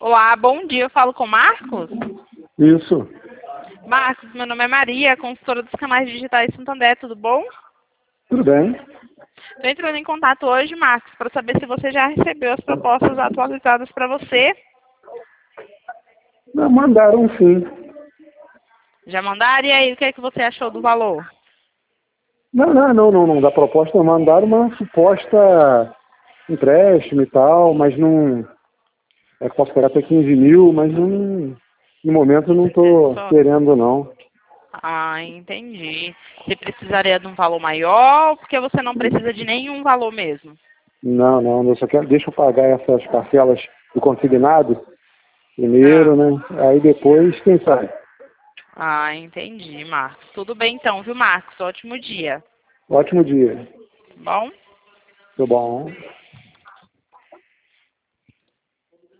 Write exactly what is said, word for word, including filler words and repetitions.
Olá, bom dia. Eu falo com o Marcos? Isso. Marcos, meu nome é Maria, consultora dos canais digitais Santander, tudo bom? Tudo bem. Estou entrando em contato hoje, Marcos, para saber se você já recebeu as propostas atualizadas para você. Não, mandaram sim. Já mandaram? E aí, o que é que você achou do valor? Não, não, não, não, não. Da proposta mandaram uma suposta empréstimo e tal, mas não. É que posso pegar até quinze mil, mas não, no momento eu não estou Só- querendo não. Ah, entendi. Você precisaria de um valor maior ou porque você não precisa de nenhum valor mesmo? Não, não, eu só quero, deixa eu pagar essas parcelas do consignado Ah, primeiro, né? Aí depois, quem sabe? ah, entendi, Marcos. Tudo bem então, viu, Marcos? Ótimo dia. Ótimo dia. Bom? Tudo bom.